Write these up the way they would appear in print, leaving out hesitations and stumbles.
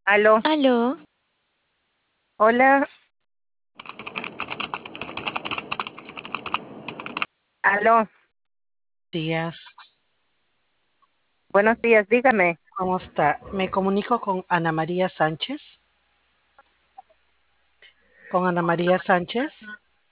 Aló, Aló, hola, aló, Días, buenos días, dígame. ¿cómo está? Me comunico con Ana María Sánchez. Con Ana María Sánchez.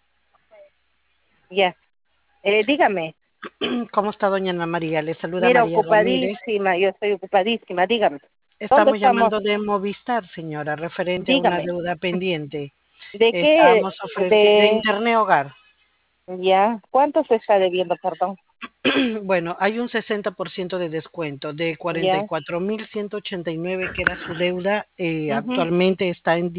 Ya, dígame. ¿Cómo está doña Ana María? Le saluda Mira, María Ramírez. ocupadísima, yo estoy ocupadísima, dígame. ¿Dónde Estamos estamos? llamando de Movistar, señora, referente a una Dígame. deuda pendiente. ¿De qué? Estamos ofreciendo de De, Internet Hogar. ya, ¿cuánto se está debiendo, perdón? Bueno, hay un 60% de descuento de Ya, 44.189 que era su deuda, ujú, actualmente está en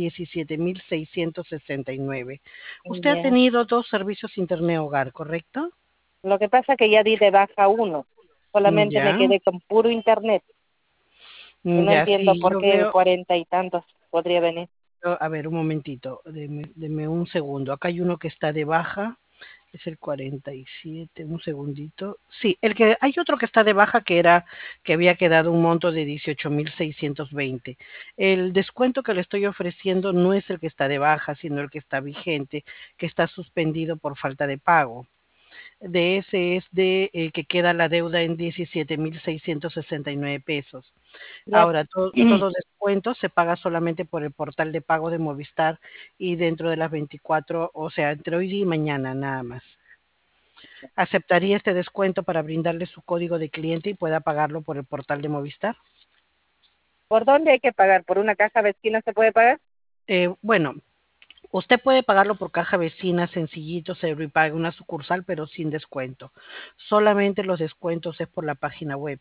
17.669. Usted ha ya. tenido dos servicios Internet Hogar, ¿correcto? Lo que pasa es que ya di de baja uno, solamente me Ya, quedé con puro internet y no ya entiendo sí, por yo qué el veo, 40 y tantos podría venir. a ver, un momentito, deme un segundo. Acá hay uno que está de baja, es el 47, un segundito. Sí, hay otro que está de baja que había quedado un monto de 18.620. El descuento que le estoy ofreciendo no es el que está de baja, sino el que está vigente, que está suspendido por falta de pago. De ese es de que queda la deuda en 17.669 pesos. Ya, Ahora, todo descuento se paga solamente por el portal de pago de Movistar y dentro de las 24, o sea, entre hoy día y mañana nada más. ¿Aceptaría este descuento para brindarle su código de cliente y pueda pagarlo por el portal de Movistar? ¿por dónde hay que pagar? ¿Por una caja vecina se puede pagar? Bueno, usted puede pagarlo por caja vecina, sencillito, se y paga una sucursal, pero sin descuento. Solamente los descuentos es por la página web.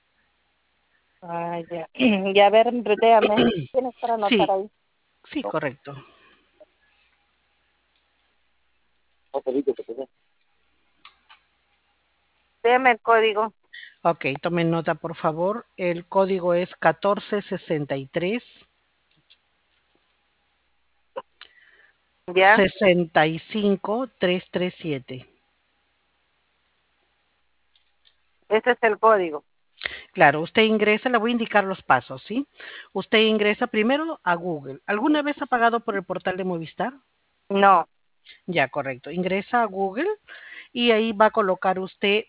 Ah, ya. Ya, a ver, déjame. ¿Tienes para anotar Sí, ahí? sí, correcto. Déjame el código. Ok, tomen nota, por favor. El código es 1463 Ya, 65337. ese es el código. Claro, usted ingresa, le voy a indicar los pasos, ¿sí? Usted ingresa primero a Google. ¿Alguna vez ha pagado por el portal de Movistar? No, Ya, correcto. Ingresa a Google y ahí va a colocar usted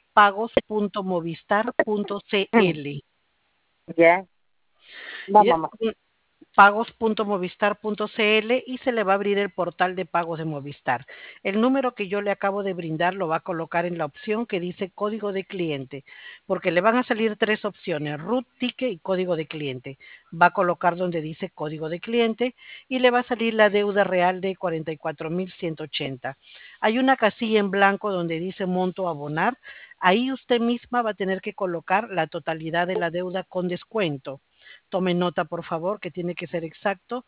pagos.movistar.cl. ya, ¿Ya? vamos, mamá. Pagos.movistar.cl y se le va a abrir el portal de pagos de Movistar. El número que yo le acabo de brindar lo va a colocar en la opción que dice código de cliente, porque le van a salir tres opciones, root, ticket y código de cliente. Va a colocar donde dice código de cliente y le va a salir la deuda real de 44.180. Hay una casilla en blanco donde dice monto a abonar. Ahí usted misma va a tener que colocar la totalidad de la deuda con descuento. Tome nota, por favor, que tiene que ser exacto,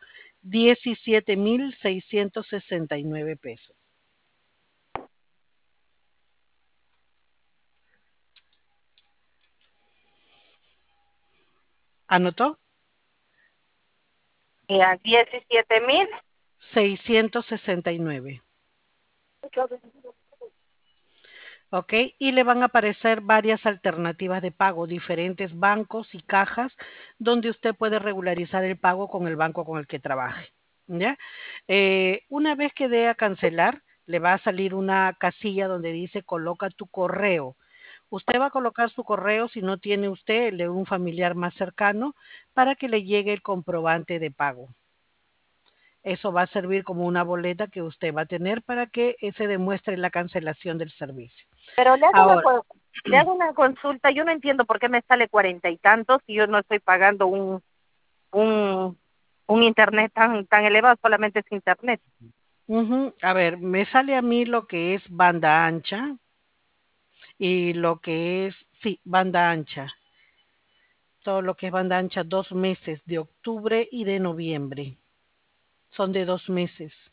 17.669 pesos. ¿Anotó? Ya, 17.000. 669. ¿Ok? Y le van a aparecer varias alternativas de pago, diferentes bancos y cajas donde usted puede regularizar el pago con el banco con el que trabaje. ¿Ya? Una vez que dé a cancelar, le va a salir una casilla donde dice coloca tu correo. Usted va a colocar su correo si no tiene usted el de un familiar más cercano para que le llegue el comprobante de pago. Eso va a servir como una boleta que usted va a tener para que se demuestre la cancelación del servicio. Pero Ahora, le hago una consulta. Yo no entiendo por qué me sale 40 y tantos si yo no estoy pagando un, un internet tan elevado, solamente es internet. a ver, me sale a mí lo que es banda ancha y lo que es, sí, banda ancha. Todo lo que es banda ancha, 2 meses de octubre y de noviembre. Son de 2 meses.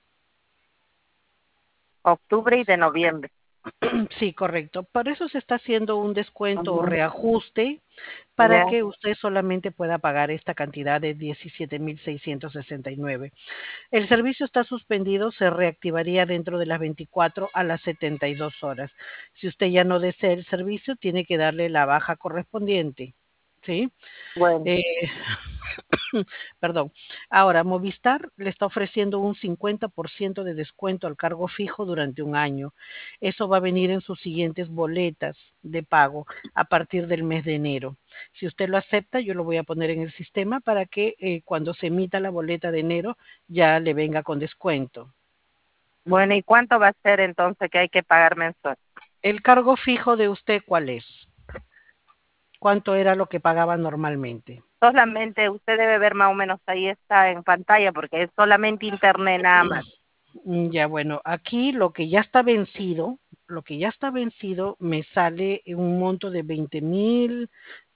Octubre y de noviembre. Sí, correcto. Por eso se está haciendo un descuento o Ujú. reajuste para Ya, que usted solamente pueda pagar esta cantidad de 17.669. El servicio está suspendido, se reactivaría dentro de las 24 a las 72 horas. Si usted ya no desea el servicio, tiene que darle la baja correspondiente. ¿sí? Bueno, Eh, Perdón. Ahora, Movistar le está ofreciendo un 50% de descuento al cargo fijo durante un año. Eso va a venir en sus siguientes boletas de pago a partir del mes de enero. Si usted lo acepta, yo lo voy a poner en el sistema para que cuando se emita la boleta de enero ya le venga con descuento. bueno, ¿y cuánto va a ser entonces que hay que pagar mensual? ¿El cargo fijo de usted cuál es? ¿Cuánto era lo que pagaba normalmente? Solamente usted debe ver más o menos ahí está en pantalla porque es solamente internet nada más. Ya, bueno, aquí lo que ya está vencido me sale en un monto de 20.000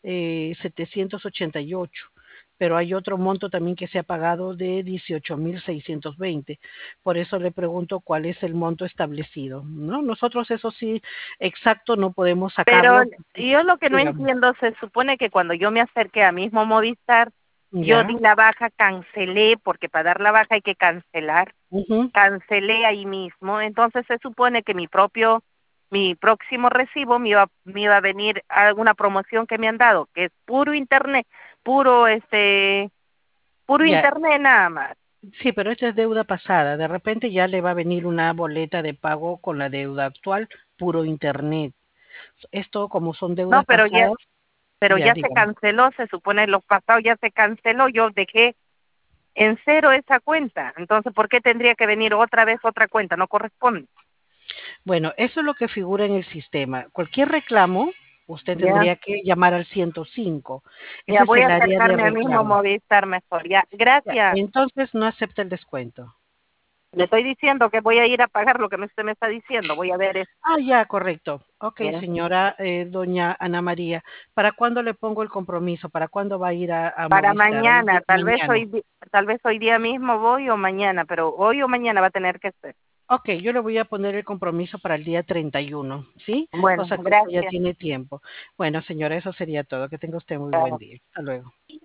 788, pero hay otro monto también que se ha pagado de 18.620. Por eso le pregunto cuál es el monto establecido, ¿no? Nosotros eso sí, exacto, no podemos Pero sacarlo. yo lo que no Dígame. entiendo, se supone que cuando yo me acerqué a mismo Movistar, yo di Ya. la baja, cancelé, porque para dar la baja hay que cancelar, Ujú. cancelé ahí mismo, entonces se supone que mi próximo recibo me iba a venir alguna promoción que me han dado, que es puro internet, puro puro Ya, internet nada más. sí, pero esta es deuda pasada. De repente ya le va a venir una boleta de pago con la deuda actual, puro internet. Esto, como son No, deudas pasadas, pero ya ya se dígame. canceló, se supone lo pasado ya se canceló, yo dejé en cero esa cuenta. Entonces, ¿por qué tendría que venir otra vez otra cuenta? No corresponde. Bueno, eso es lo que figura en el sistema. Cualquier reclamo, usted Ya, tendría que llamar al 105. ya Ese es voy a el área de acercarme al mismo reclamos. Movistar mejor. Ya, Ya, gracias. entonces no acepta el descuento. Le estoy diciendo que voy a ir a pagar lo que usted me está diciendo. Voy a ver eso. Ah, ya, correcto. Ok, Ya. señora doña Ana María, ¿para cuándo le pongo el compromiso? ¿Para cuándo va a ir a Para Movistar? mañana, Mañana. tal vez hoy día mismo voy o mañana, pero hoy o mañana va a tener que ser. Ok, yo le voy a poner el compromiso para el día 31, ¿sí? O Bueno, sea que usted ya gracias. tiene tiempo. Bueno, señora, eso sería todo. Que tenga usted muy buen día. Hasta luego.